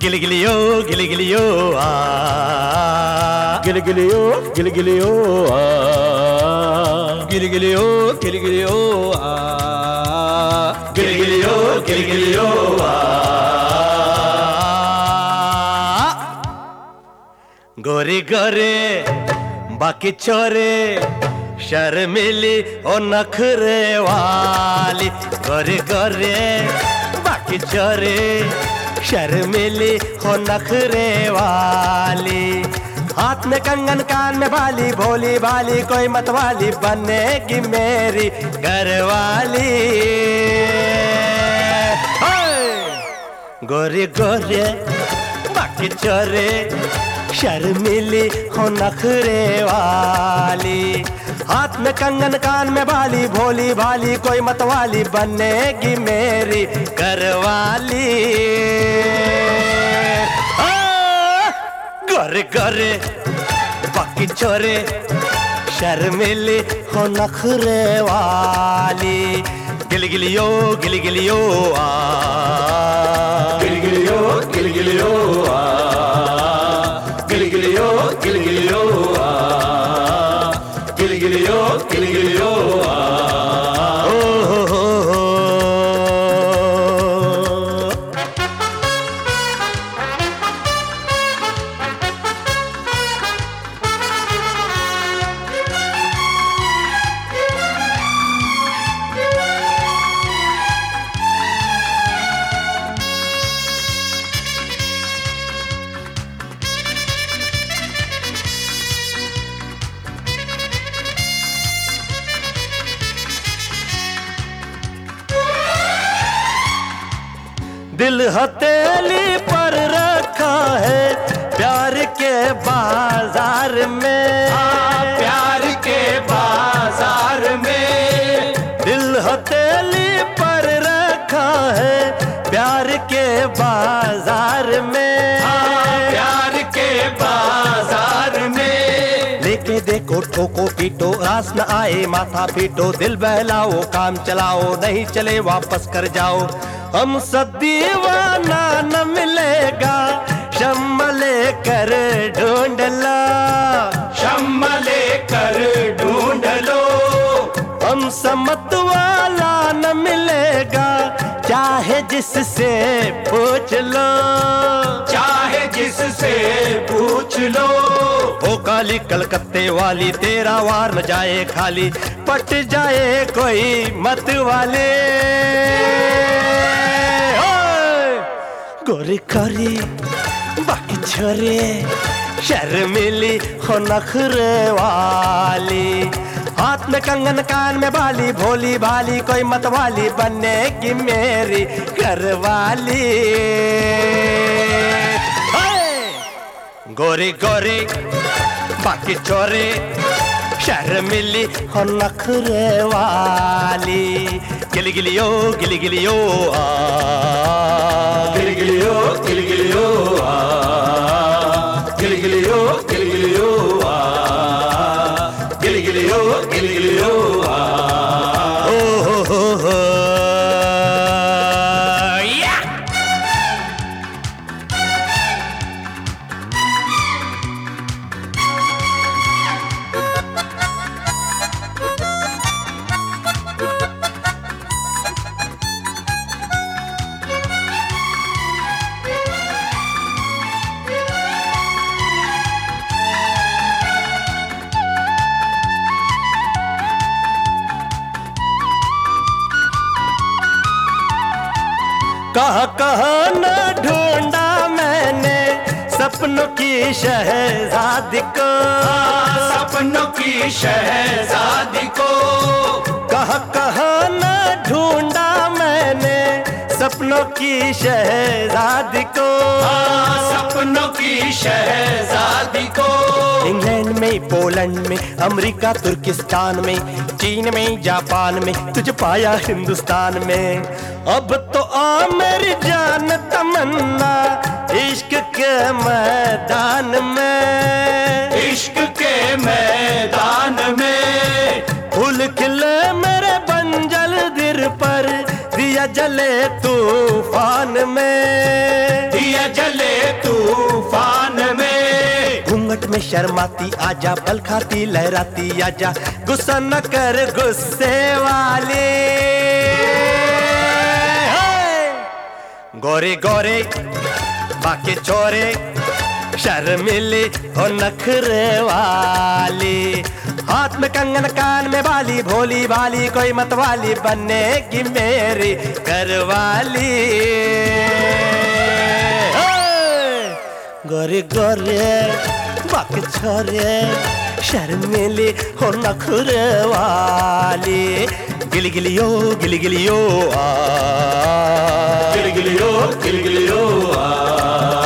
गिलगिलियो गिलगिलियो आ गिलगिलियो गिलगिलियो आ गिलगिलियो गिलगिलियो आ गिलगिलियो गिलगिलियो आ गोरे गोरे बाकी छोरे शर्मिली ओ नखरे वाली गोरे गोरे बाकी छोरे शर्मिली हो नखरे वाली हाथ में कंगन कान में बाली भोली भाली कोई मतवाली बनेगी मेरी घरवाली गोरे गोरे बाकी छोरे शर्मिली हो नखरे वाली हाथ में कंगन कान में बाली भोली भाली कोई मतवाली बनेगी मेरी घरवाली गोरे गोरे बाकी छोरे शर्मिली हो नखरे वाली गिलगिलियो गिलगिलियो आ गिलगिलियो गिलगिलियो आ गिलगिलियो गिलगिलियो आ गिलगिलियो गिलगिलियो आ दिल हथेली पर रखा है प्यार के बाजार में प्यार के बाजार में दिल हथेली पर रखा है प्यार के बाजार में प्यार के बाजार में लेके देखो ठोको पीटो रास न आए माथा पीटो दिल बहलाओ काम चलाओ नहीं चले वापस कर जाओ हम सब दीवाना न मिलेगा शम्मा लेकर ढूंढ लो शम्मा लेकर ढूंढ लो हम समत वाला न मिलेगा चाहे जिससे पूछ लो चाहे जिससे पूछ लो ओ काली कलकत्ते वाली तेरा वार न जाए खाली पट जाए कोई मत वाले गोरी गोरी बाकी छोरे शर्मिली हो नखरे वाली हाथ में कंगन कान में बाली भोली भाली कोई मतवाली बनेगी मेरी घरवाली गोरी गोरी बाकी छोरे शर्मिली हो नखरे वाली गिलगिलियो गिलगिलियो आ गिलगिलियो गिलगिलियो आ गिलगिलियो गिलगिलियो आ गिलगिलियो गिलगिलियो आ हो या कहाँ कहाँ न ढूंढा मैंने सपनों की शहजादी को सपनों की शहजादी को कहाँ कहाँ न ढूंढा मैंने सपनों की शहजादी को सपनों की शहजादी को इंग्लैंड में पोलैंड में अमेरिका तुर्किस्तान में चीन में जापान में तुझे पाया हिंदुस्तान में अब तो आ मेरी जान तमन्ना इश्क के मैदान में इश्क के मैदान में फूल खिले मेरे बंजल दिल पर दिया जले तूफान में दिया जले तूफान में। घूंघट में शर्माती आजा, पल खाती लहराती आजा, गुस्सा न कर गुस्से वाले। गोरे गोरे बाके छोरे, शर्मिले और नखरे वाली, हाथ में कंगन कान में बाली, भोली भाली कोई मतवाली बनेगी मेरी घरवाली। गोरे गोरे बाके छोरे, शर्मिले और नखरे वाली, गिली गिलियो गिली गिलियो आ, गिली गिलियो आ।